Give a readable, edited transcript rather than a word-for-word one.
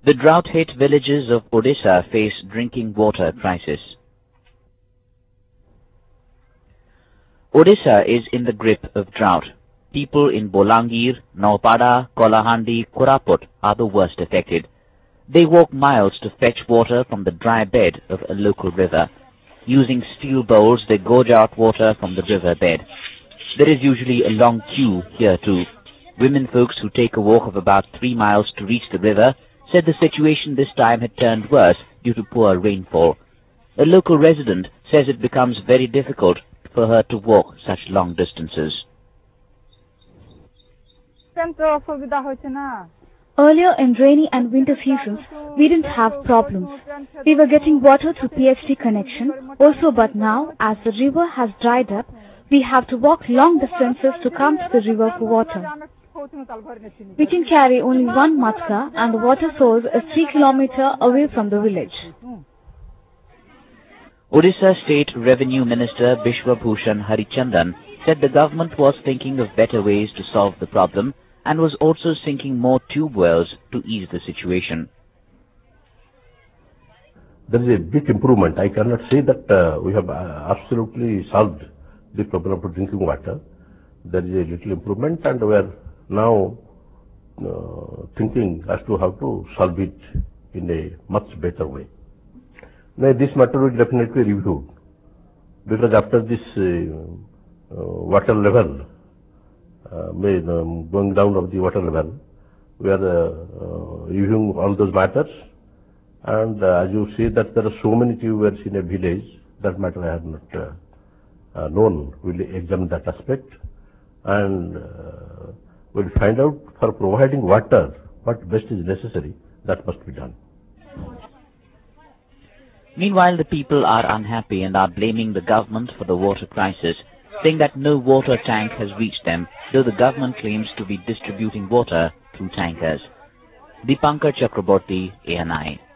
The drought-hit villages of Odisha face drinking water crisis. Odisha is in the grip of drought. People in Bolangir, Naupada, Kolahandi, Koraput are the worst affected. They walk miles to fetch water from the dry bed of a local river. Using steel bowls, they gorge out water from the river bed. There is usually a long queue here too. Women folks who take a walk of about 3 miles to reach the river said the situation this time had turned worse due to poor rainfall. A local resident says it becomes very difficult for her to walk such long distances. Earlier in rainy and winter seasons, we didn't have problems. We were getting water through PHT connection also, but now, as the river has dried up, we have to walk long distances to come to the river for water. We can carry only one matka and the water source is 3 kilometers away from the village. Odisha State Revenue Minister Bishwa Bhushan Harichandan said the government was thinking of better ways to solve the problem and was also sinking more tube wells to ease the situation. There is a big improvement. I cannot say that we have absolutely solved the problem of drinking water. There is a little improvement and we are now thinking as to how to solve it in a much better way. Now this matter will definitely be reviewed because after this water level, going down of the water level, we are reviewing all those matters, and as you see that there are so many tube wells in a village, that matter I have not known. We will examine that aspect and we will find out for providing water what best is necessary, that must be done. Meanwhile, the people are unhappy and are blaming the government for the water crisis, saying that no water tank has reached them, though the government claims to be distributing water through tankers. Dipankar Chakraborty, ANI.